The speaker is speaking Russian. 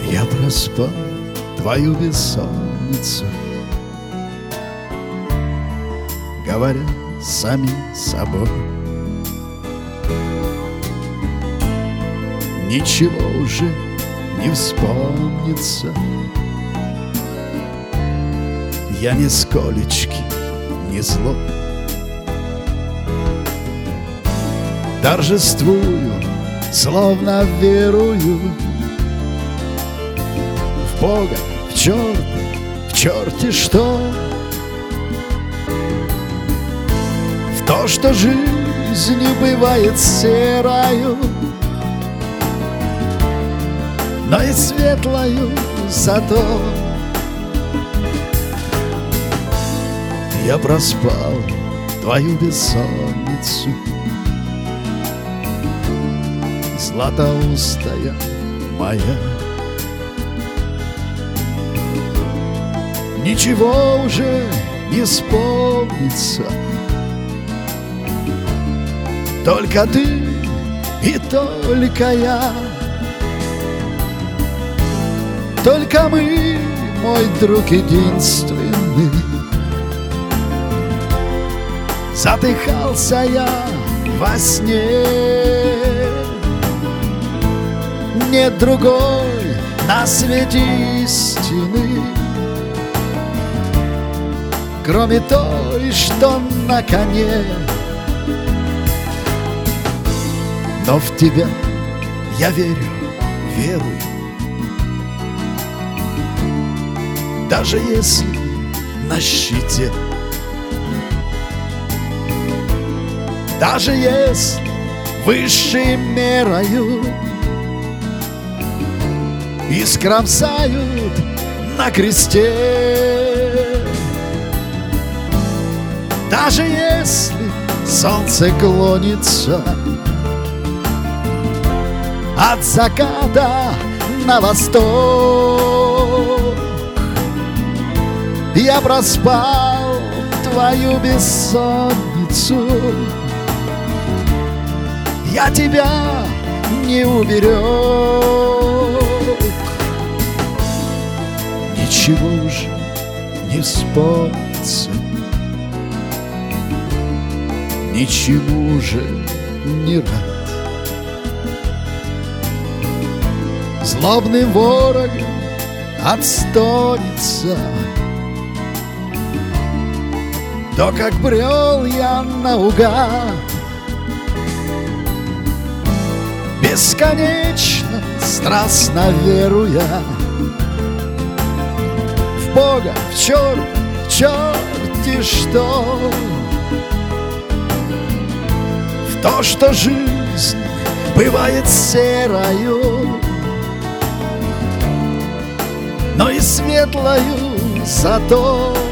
Я проспал твою бессонницу, говоря самим собой. Ничего уже не вспомнится. Я нисколечки не злой. Торжествую, словно верую в Бога, в черте что, в то, что жизнь бывает серою, но и светлою зато. Я проспал твою бессонницу, златоустая моя. Ничего уже не вспомнится, только ты и только я. Только мы, мой друг единственный. Задыхался я во сне, нет другой на свете истины, кроме той, что на коне. Но в тебя я верую, даже если на щите, даже если высшей мерою искромсают на кресте, даже если солнце клонится от заката на восток, я проспал твою бессонницу. Я тебя не уберег. Ничего уже не вспомнится, ничему уже не рад. Злобным ворогом отстонется то, как брел я наугад, бесконечно, страстно веруя в Бога, в черте что, в то, что жизнь бывает серою, но и светлою зато.